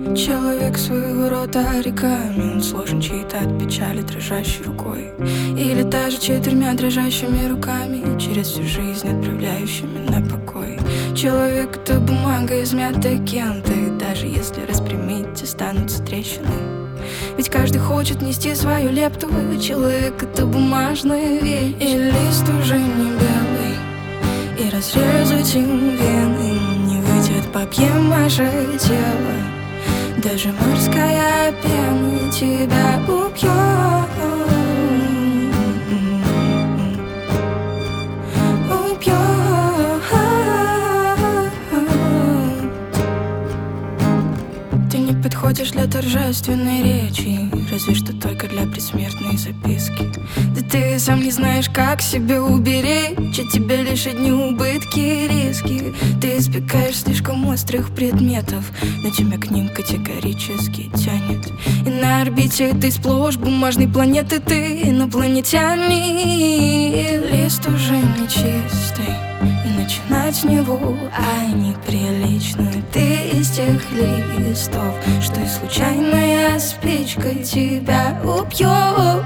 Человек своего рода оригами, он сложен чьей-то от печали дрожащей рукой, или даже 4 дрожащими руками, через всю жизнь отправляющими на покой. Человек — это бумага, измятая кем-то, и даже если распрямить, останутся трещины. Ведь каждый хочет нести свою лепту. Человек — это бумажный вещь, и лист уже не белый, и разрезать им вены не выйдет папье-маше тело. Даже морская пена тебя убьет. Ты не подходишь для торжественной речи, разве что только для предсмертной записки. Да ты сам не знаешь, как себя уберечь, от тебя лишь одни убытки и риски. Ты избегаешь слишком острых предметов, но тебя к ним категорически тянет. И на орбите ты сплошь бумажной планеты, ты инопланетяне. Лист уже не чистый, и начинать с него, неприлично. Ты из тех листов, что и случайная спичка тебя убьет.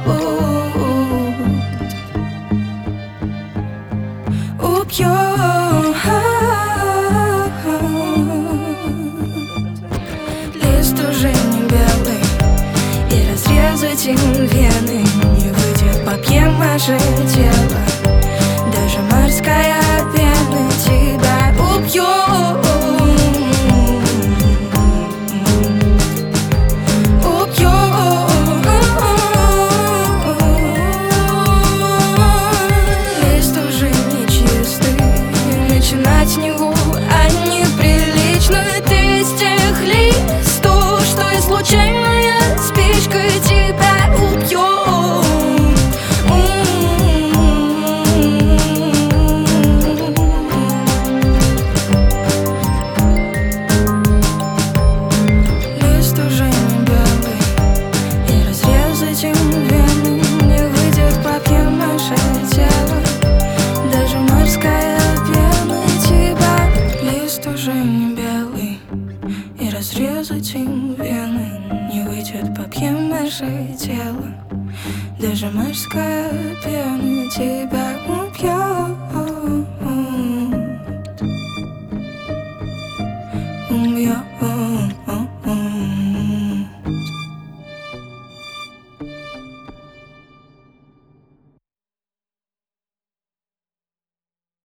Лист уже не белый, и разрезать им вены не выйдет папье-маше тело. Даже морская пена тебя убьет. Лист уже не чистый, начинать с него, неприлично. Ты из тех листов, что и случайная спичка тебя убьет. Лист уже не белый, и разрезать им вены не выйдет папье-маше тело. Даже морская пена тебя. Лист уже не белый, и разрезать им вены не выйдет папье-маше тело. Даже морская пена тебя убьет.